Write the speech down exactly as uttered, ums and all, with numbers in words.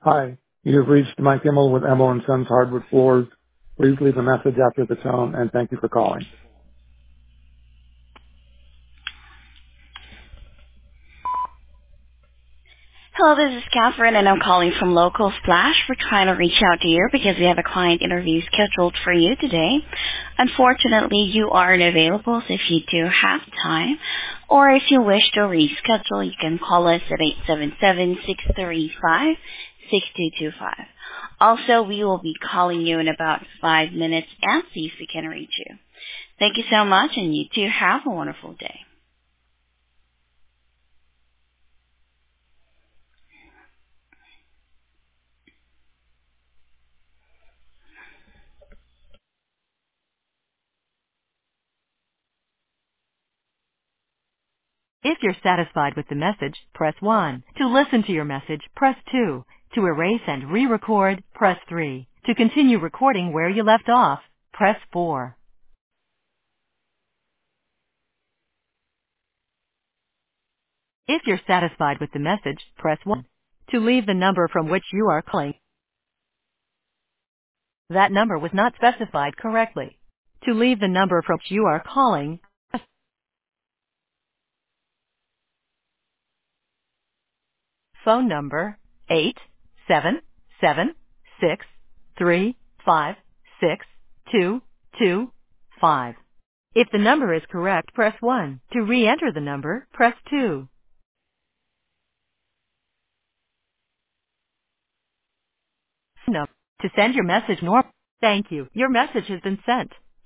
Hi, you have reached Mike Immel with Immel and Sons Hardwood Floors. Please leave a message after the tone, and thank you for calling. Hello, this is Catherine, and I'm calling from Local Splash. We're trying to reach out to you because we have a client interview scheduled for you today. Unfortunately, you aren't available, so if you do have time, or if you wish to reschedule, you can call us at eight seven seven, six three five, six two two five. Also, we will be calling you in about five minutes and see if we can reach you. Thank you so much, and you too have a wonderful day. If you're satisfied with the message, press one. To listen to your message, press two. To erase and re-record, press three. To continue recording where you left off, press four. If you're satisfied with the message, press one. To leave the number from which you are calling, that number was not specified correctly. To leave the number from which you are calling, press phone number eight seven seven six three five six two two five. If the number is correct, press one. To re-enter the number, press two. No. To send your message normal. Thank you. Your message has been sent.